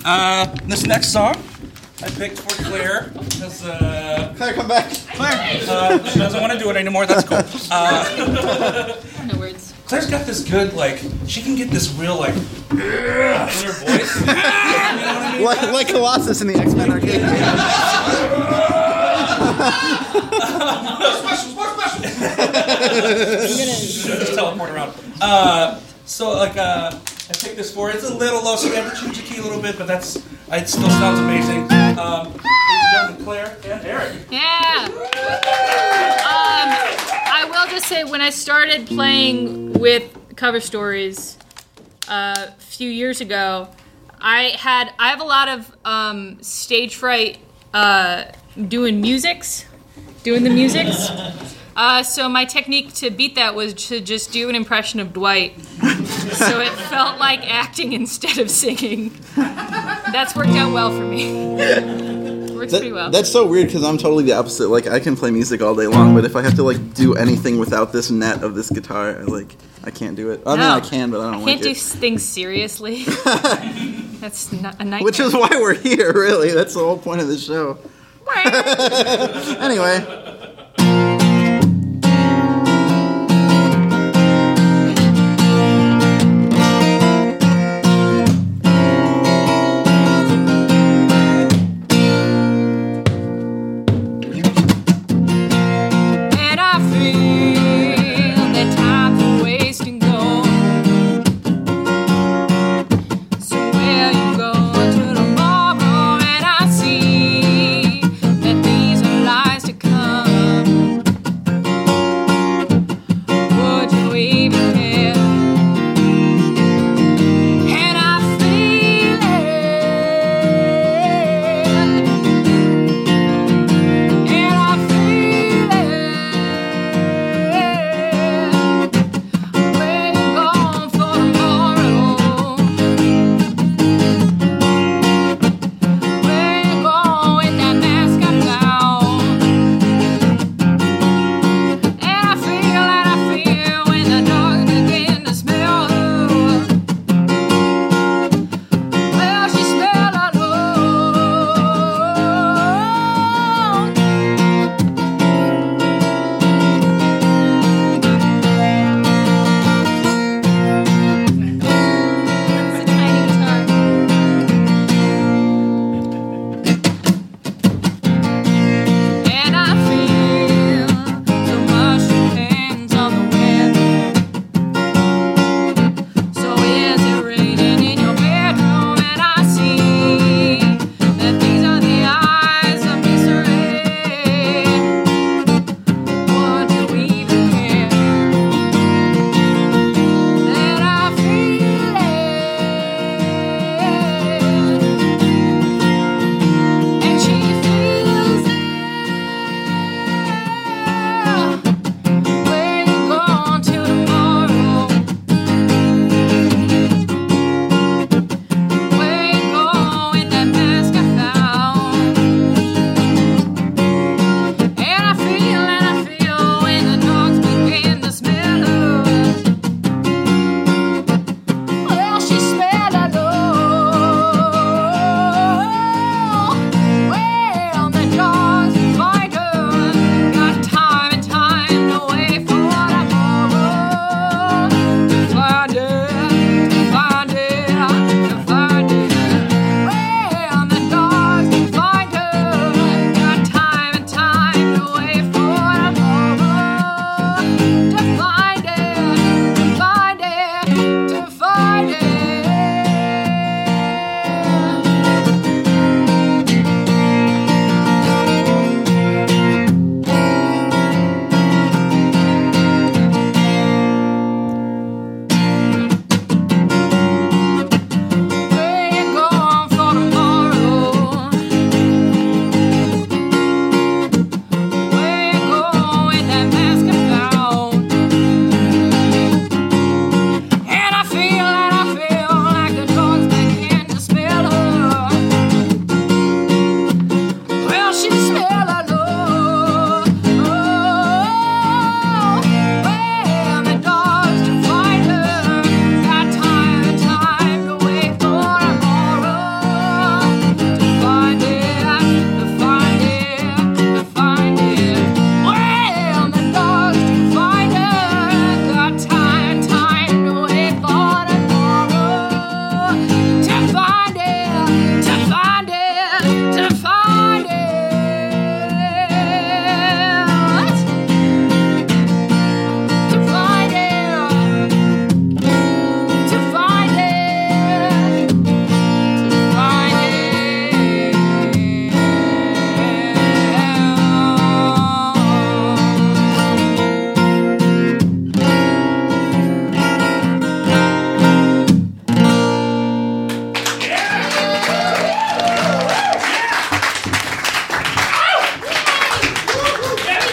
This next song I picked for Claire because Claire, come back. Claire. She doesn't want to do it anymore. That's cool. No words. Claire's got this good, like, she can get this real, like, in her voice. You know what I mean? Like Colossus in the X-Men arcade. Just teleport around. So, like, I picked this for. It's a little low, so we have to change the key a little bit, but it still sounds amazing. Ladies and gentlemen, Claire and Eric. Yeah. I will just say, when I started playing with cover stories a few years ago, I have a lot of stage fright doing the musics. So my technique to beat that was to just do an impression of Dwight. So it felt like acting instead of singing. That's worked out well for me. Works pretty well. That's so weird because I'm totally the opposite. Like, I can play music all day long, but if I have to like do anything without this net of this guitar, I can't do it. I mean, I can, but I don't like it. I can't do things seriously. That's not a nightmare. Which is why we're here, really. That's the whole point of the show. Anyway.